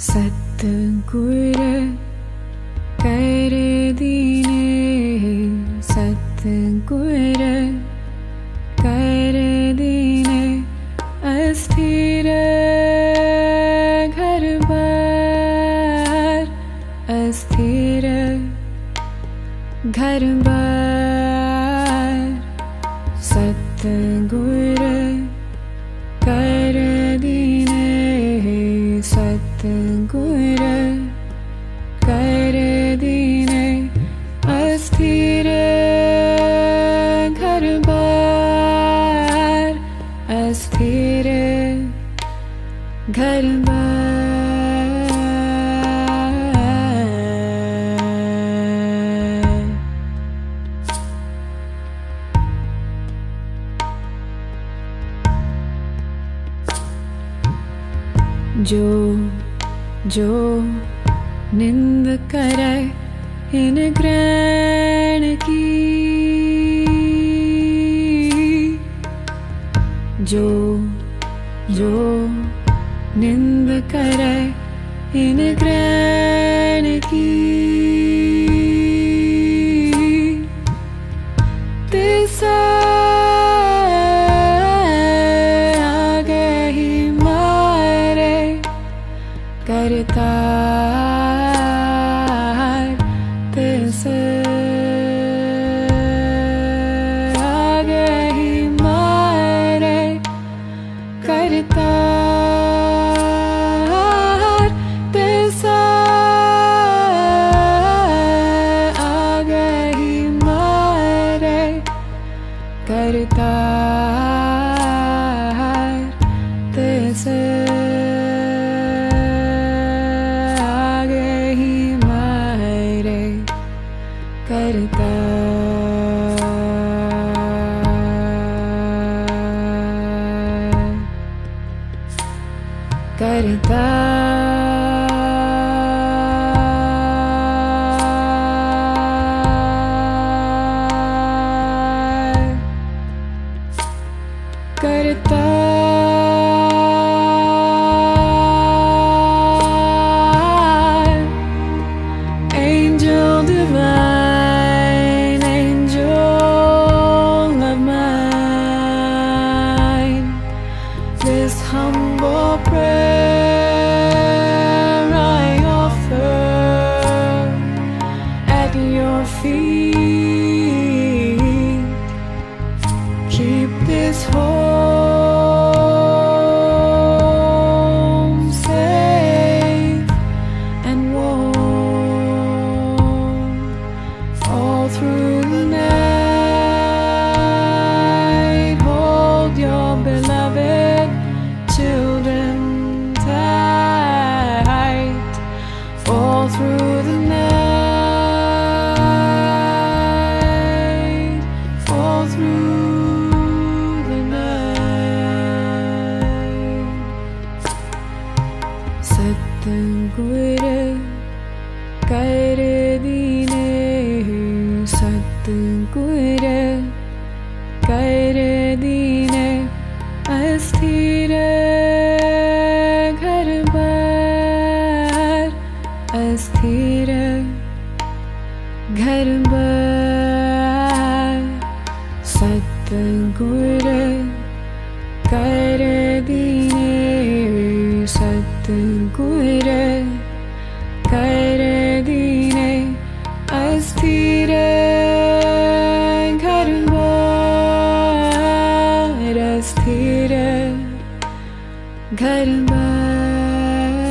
सतगुर कर दीने, सतगुर कर दीने, अस्थिर घर बार, अस्थिर घर बार। सतगुर कर दीने, सतगुर कर दीने, अस्थिर घर बार, अस्थिर घर बार। जो जो निंद करे इन ग्रहण की, जो जो निंद करे इन ग्रहण की, तिसे आगे ही मारे करतार, तिसे आगे ही मारे करतार, तिसे आगे ही मारे करतार, तिसे करता करता angel divine, angel of mine, this humble prayer I offer at your feet. Keep this home safe and warm all through the night. Hold your beloved children tight all through the night, all through the night. सतगुर कर दीने, सतगुर कर दीने, अस्थिर घर बार, अस्थिर घर बार। सतगुर कर दीने, सतगुर कर दीने, अस्थिर घर बार, अस्थिर घर बार।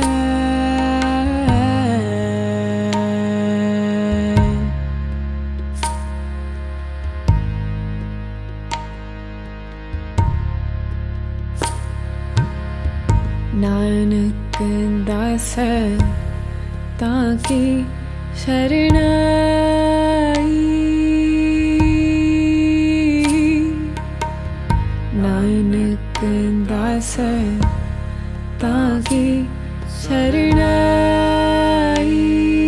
नानक दास ताकी शरणाई, नानक दास ताकी शरणाई।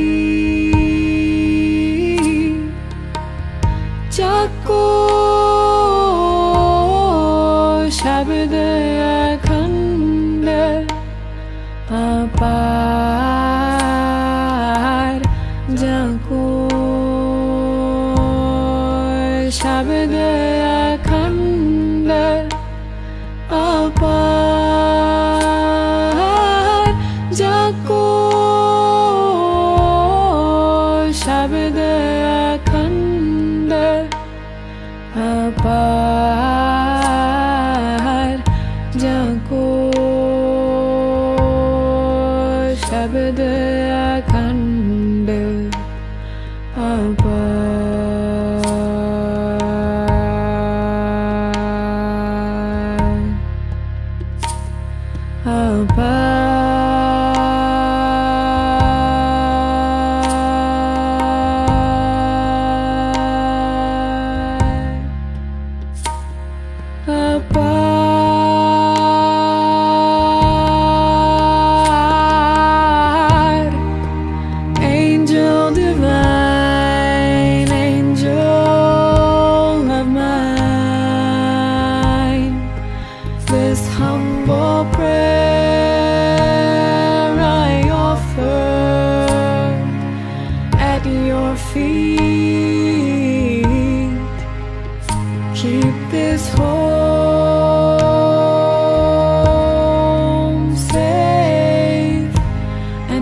जाको शब्द अखंड अपार, शब्द अखंड अपार जाको शब्द अखंड अपार जाको शब्द अखंड Angel divine, angel of mine, this humble prayer I offer at your feet. Keep this home safe and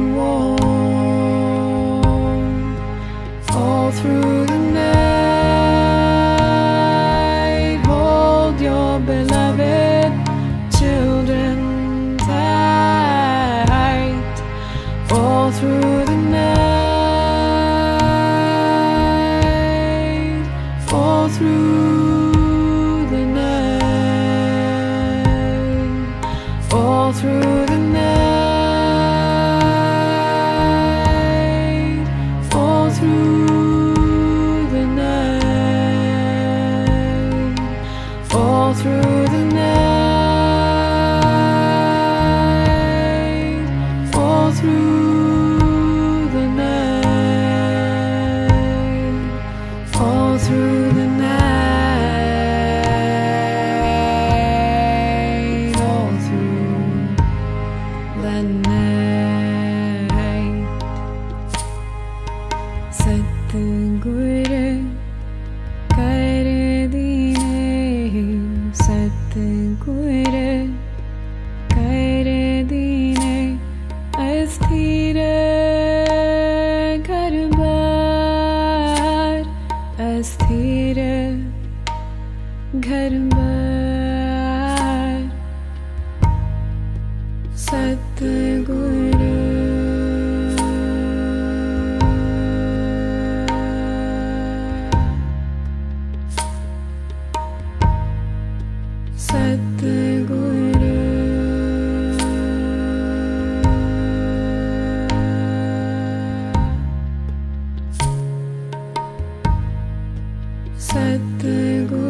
warm all through the night. Hold your beloved children tight all through the night, all through the night, all through the night, all through the night, all through the night, all through the night, all through the night, all through the night. Satgur कर दीने, सतगुर कर दीने, अस्थिर घर बार, अस्थिर घर बार, सतगुर सतगुर सतगुर